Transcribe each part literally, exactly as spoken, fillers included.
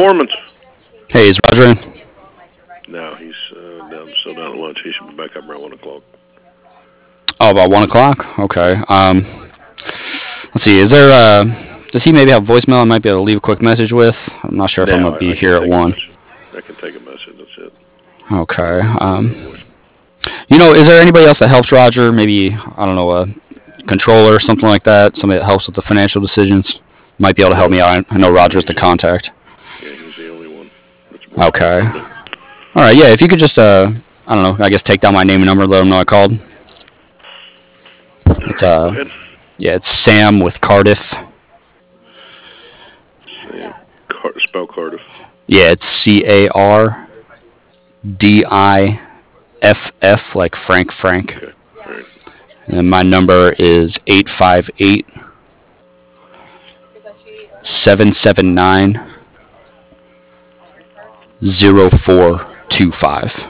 Performance. Hey, is Roger in? No, he's uh, down, still down at lunch. He should be back up around one o'clock. Oh, about one o'clock. Okay. Um, let's see. Is there? Uh, does he maybe have voicemail? I might be able to leave a quick message with. I'm not sure if I'm Now gonna I, be I can here at take a one. message. I can take a message. That's it. Okay. Leave Um, a voice. you know, is there anybody else that helps Roger? Maybe I don't know, a controller, something like that. Somebody that helps with the financial decisions might be able to help me out. I know Roger's the contact. Yeah, he's the only one that's working on Okay. something. All right. Yeah. If you could just, uh, I don't know. I guess take down my name and number. Let him know I called. All It's right, go uh, ahead. yeah, it's Sam with Cardiff. Sam, Car- spell Cardiff. Yeah, it's C A R D I F F like Frank Frank. Okay. All right. And my number is eight five eight, seven seven nine, zero four two five.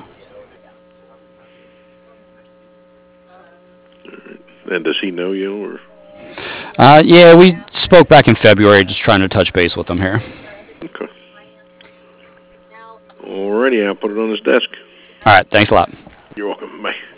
And does he know you or? Uh, yeah, we spoke back in February, just trying to touch base with him here. Okay. Alrighty, I'll put it on his desk. All right, thanks a lot. You're welcome. Bye.